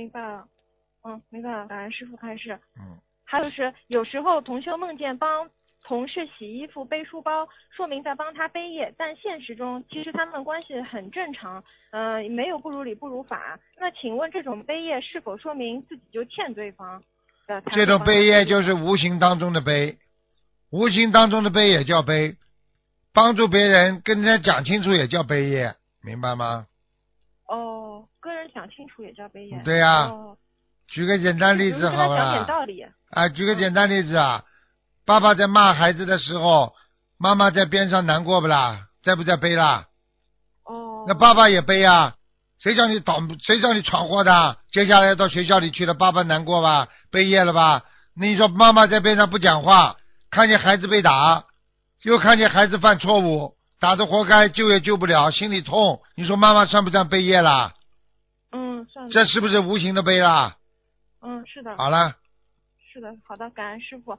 明白了。明白了，感恩师傅开示。 嗯。 还有就是有时候同修梦见帮同事洗衣服背书包，说明在帮他背业，但现实中其实他们关系很正常，没有不如理不如法。那请问这种背业是否说明自己就欠对方？ 这种背业就是无形当中的背，无形当中的背也叫背，帮助别人跟人家讲清楚也叫背业，明白吗？ 跟人讲清楚也叫背业。 对呀。举个简单例子好了。 讲点道理。 举个简单例子啊，爸爸在骂孩子的时候，妈妈在边上难过不啦？在不在背啦？那爸爸也背啊，谁叫你闯祸的？接下来到学校里去了，爸爸难过吧？背业了吧？你说妈妈在边上不讲话，看见孩子被打，又看见孩子犯错误，打得活该，救也救不了，心里痛。你说妈妈算不算背业啦？ 算。 这是不是无形的背啦？ 是的。 好了。 是的，好的，感恩师傅。